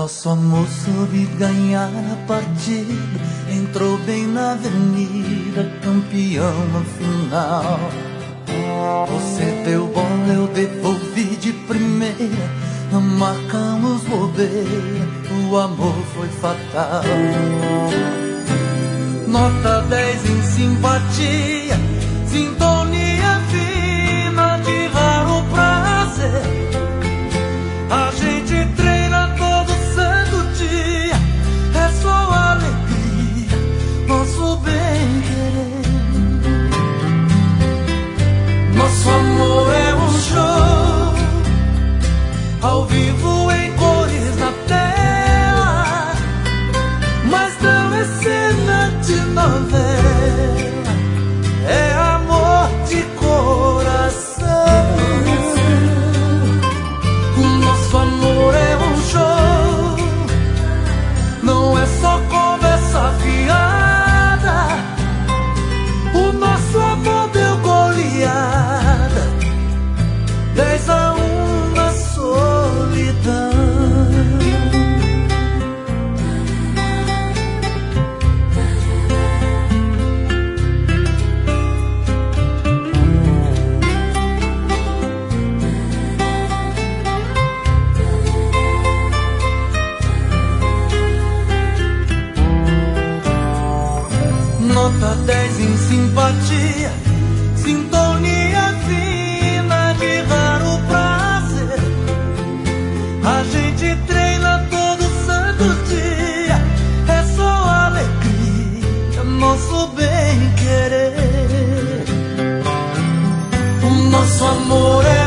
Nosso amor soube ganhar a partida, entrou bem na avenida, campeão no final. Você deu bola, eu devolvi de primeira, não marcamos bobeira, o amor foi fatal. Nota 10 em simpatia, sintonia fina de raro prazer. A gente treina todo santo dia, é só alegria, nosso bem-querer. Nosso amor é um show, ao vivo em cores na tela, mas não é cena de novela, é amor de coração. Nosso amor é um show, não é só conversa fiada. O nosso amor deu goleada, 10-1 na solidão. Nota 10 em simpatia, sintonia fina de raro prazer. A gente treina todo santo dia, é só alegria, nosso bem-querer. O nosso amor é